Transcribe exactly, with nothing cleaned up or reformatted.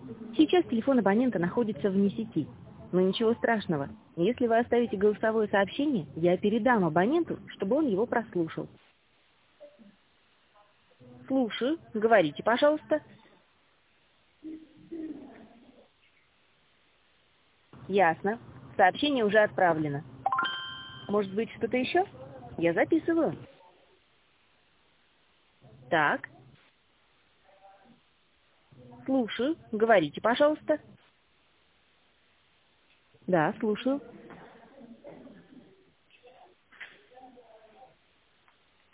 Сейчас телефон абонента находится вне сети. Но ничего страшного. Если вы оставите голосовое сообщение, я передам абоненту, чтобы он его прослушал. Слушаю. Говорите, пожалуйста. Ясно. Сообщение уже отправлено. Может быть, что-то еще? Я записываю. Так. Слушаю. Говорите, пожалуйста. Да, слушаю.